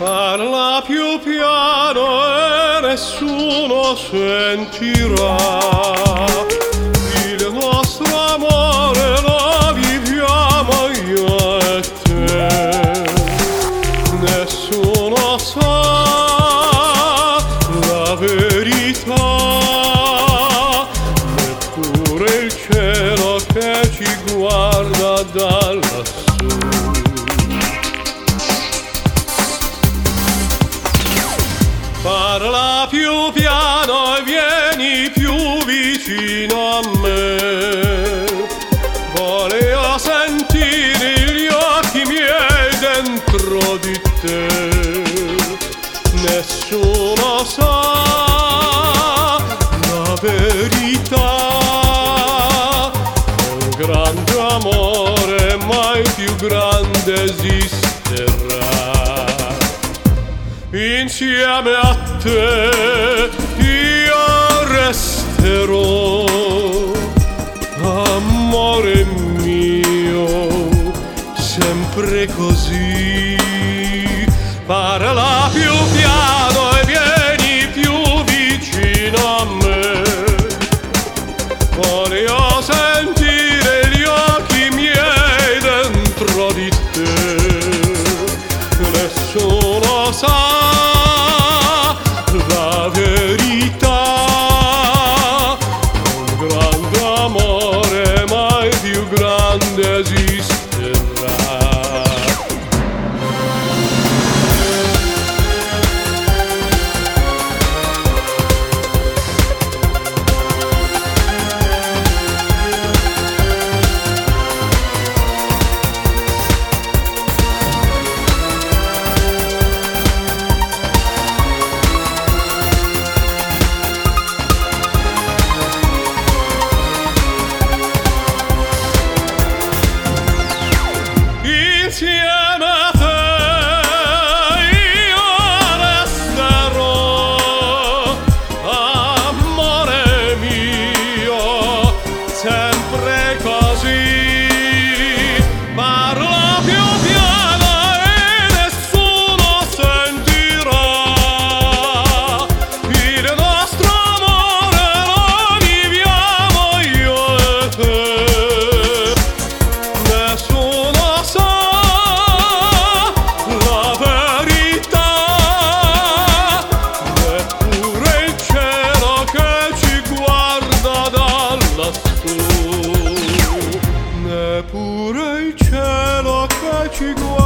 Parla più piano e nessuno sentirà. Il nostro amore lo viviamo io e te. Nessuno sa la verità, neppure il cielo che ci guarda da lassù. Parla più piano e vieni più vicino a me. Voglio sentire gli occhi miei dentro di te. Nessuno sa la verità. Un grande amore mai più grande esisterà. Insieme a te io resterò, amore mio, sempre così. Parla più piano e vieni più vicino a me. Voglio sentire gli occhi miei dentro di te. Nessuno sa la verità, un grande amore mai più grande esisterà. Insieme a te io resterò, amore mio, sempre così. Parla più piano e nessuno sentirà. Il nostro amore lo viviamo io e te. Nessuno sa la verità, neppure il cielo che ci guarda da lassù, neppure il cielo che ci guarda